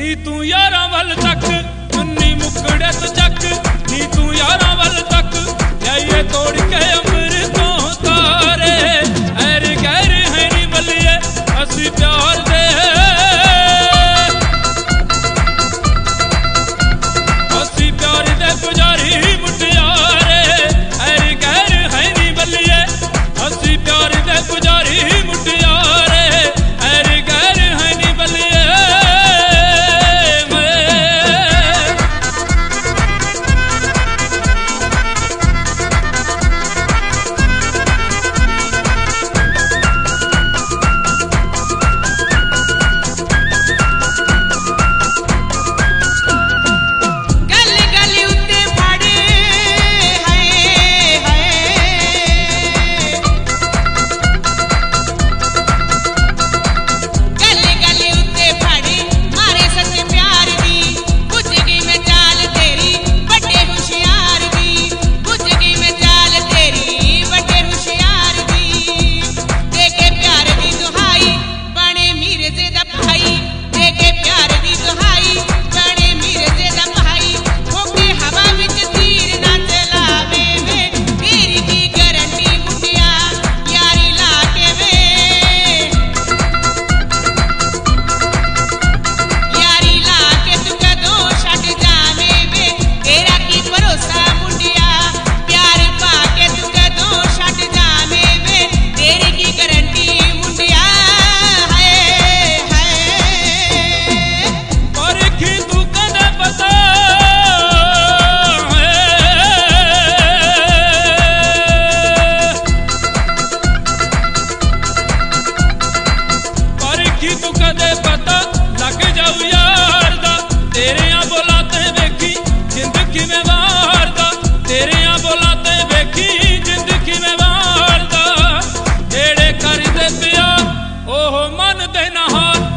नी तू यारा वल तक उन्नी मुकड़े तो जक नी तू यारा वल तक ये तोड़ के अमृतों तारे ऐर गैर है नी बलिए असी प्यार दे असी प्यार दे पुजारी मुटियारे ऐर गैर है नी बलिए असी प्यार दे पुजारी मुटियारे ऐर गैर है नी बलिए तू कदे पता लग जाऊ यार दा तेरे बोलाते वेखी जिंदगी में वारदा तेरे बोलाते वेखी जिंदगी में वारदा जेड़े कर दे पिया ओह मन दे ना हाल